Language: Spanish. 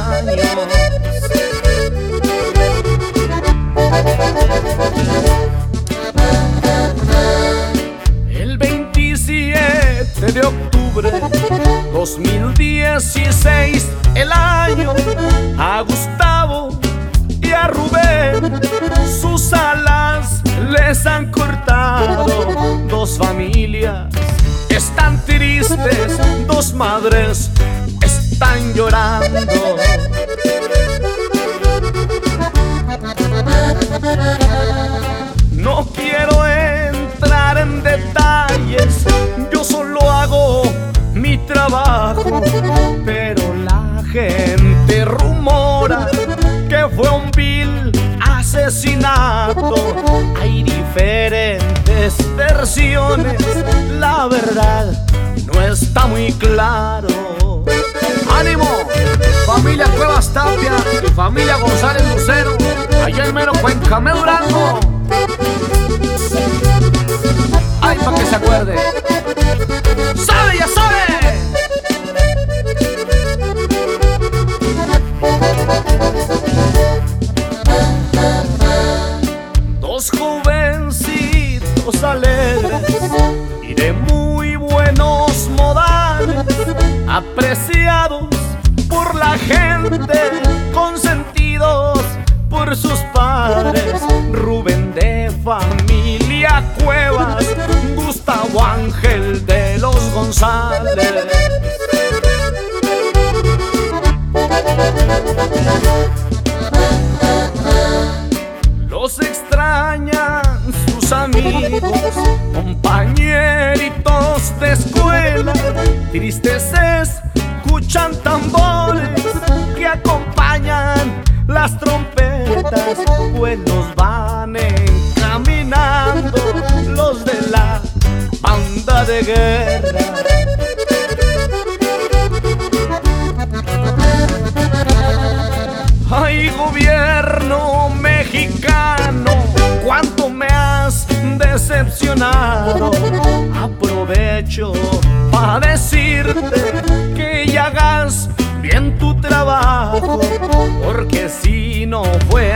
años. El 27 de octubre 2016, el año, a Gustavo y a Rubén sus alas les han cortado. Dos familias están tristes, dos madres están llorando. No quiero entrar en detalles, yo solo hago mi trabajo, pero la gente rumora que fue un vil asesinato. Hay diferentes versiones, la verdad no está muy claro. ¡Ánimo! Familia Cuevas Tapia y familia González Lucero, allá en mero Cuencamé, Durango. ¡Ay, pa' que se acuerde! ¡Sabe, ya sabe! Dos jovencitos alegres y de muy buenos modales, apreciados por la gente, consentidos por sus padres. Rubén de familia Cuevas, Gustavo Ángel de los González. Los extrañan sus amigos, compañeritos de escuela. Tristes escuchan tambores que acompañan las trompetas, pues los van encaminando los de la banda de guerra. Ay, gobierno mexicano, cuánto me has decepcionado. Aprovecho para decirte que ya hagas bien tu trabajo, porque si no fue